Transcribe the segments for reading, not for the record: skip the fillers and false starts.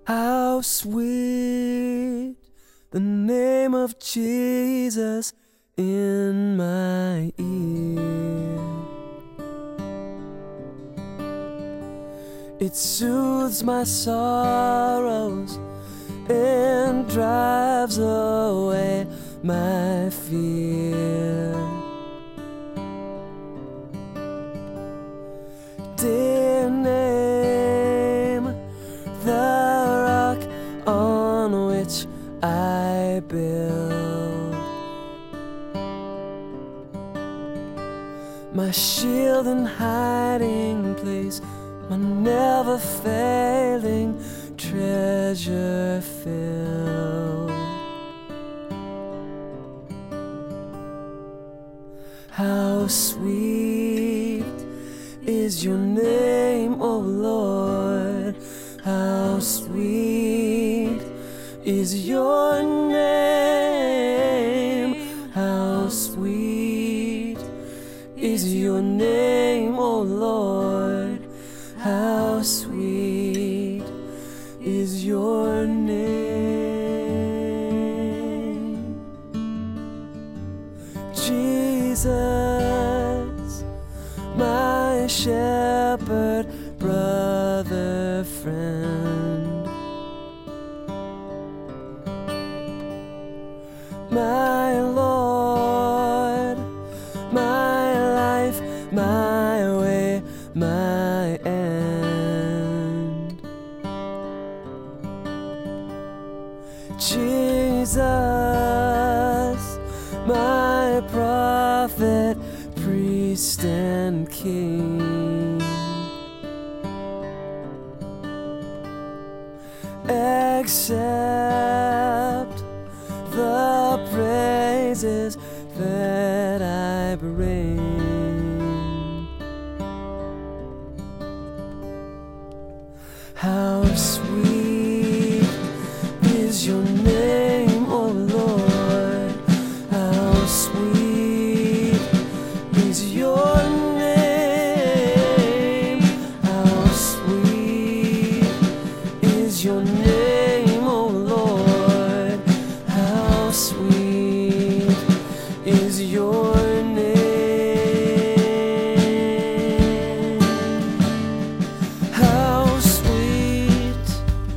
How sweet the name of Jesus in my ear. It soothes my sorrows and drives away my fear. Dear name, the rock on which I build, my shield and hiding place, my never failing treasure filled. How sweet is your name, O Lord. How sweet is your name. How sweet is your name, O Lord. How sweet is your name. Jesus, my shepherd, brother, friend, my Lord, my life, my way, my end. Jesus, my prophet, priest and king, accept the praises that I bring. How sweet is your name, O Lord. How sweet is your name. How sweet is your name, O Lord. How sweet is your name. How sweet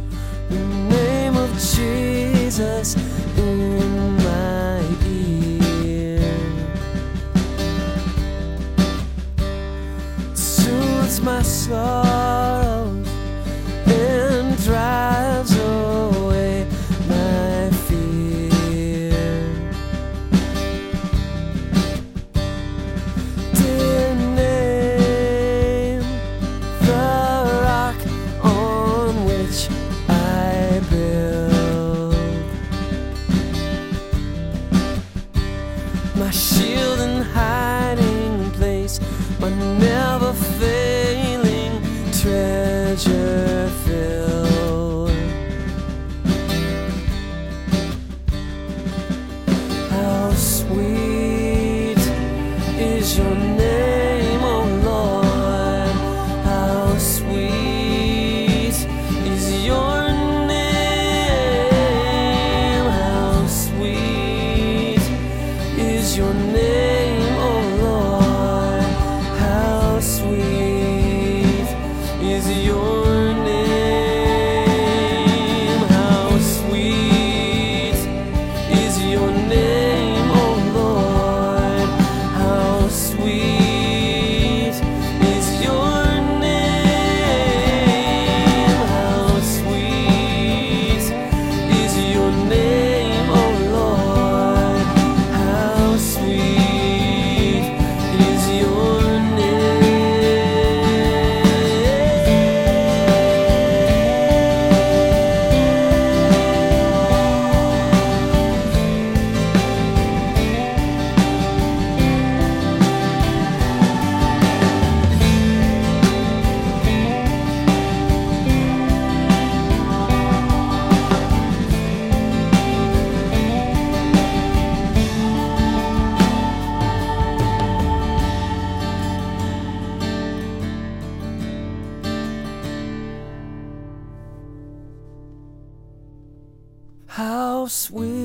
How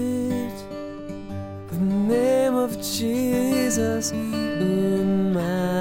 sweet the name of Jesus in my